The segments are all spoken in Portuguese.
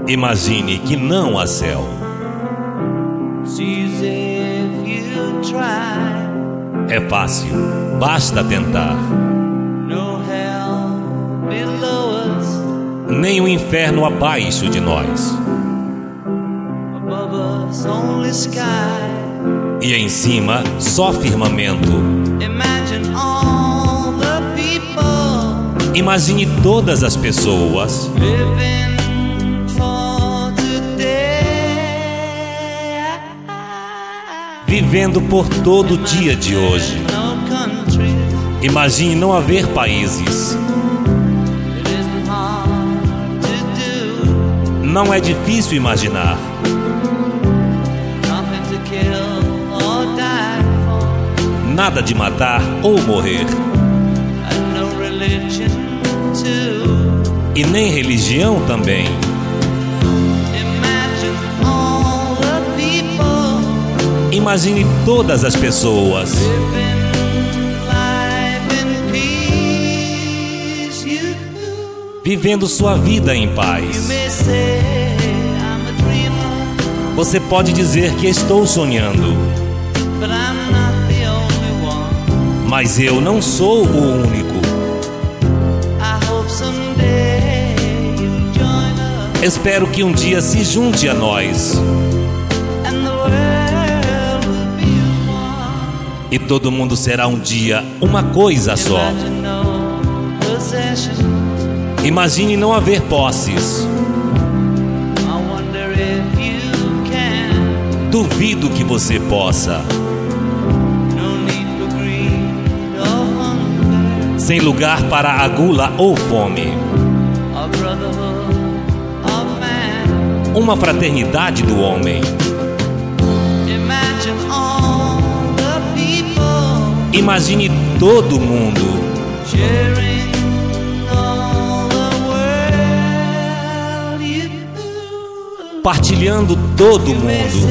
Imagine que não há céu. É fácil, basta tentar. Nem o inferno abaixo de nós. E em cima, só firmamento. Imagine todas as pessoas vivendo por todo o dia de hoje. Imagine não haver países. Não é difícil imaginar. Nada de matar ou morrer. E nem religião também. Imagine todas as pessoas vivendo sua vida em paz. Você pode dizer que estou sonhando, mas eu não sou o único. Espero que um dia se junte a nós e todo mundo será um dia uma coisa só. Imagine não haver posses. Duvido que você possa. Sem lugar para a gula ou fome. Uma fraternidade do homem. Imagine todo mundo partilhando todo mundo.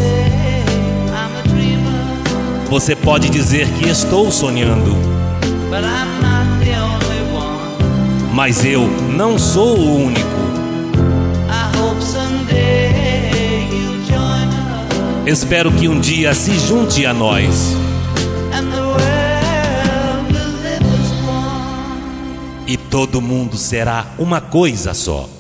Você pode dizer que estou sonhando, mas eu não sou o único. Espero que um dia se junte a nós e todo mundo será uma coisa só.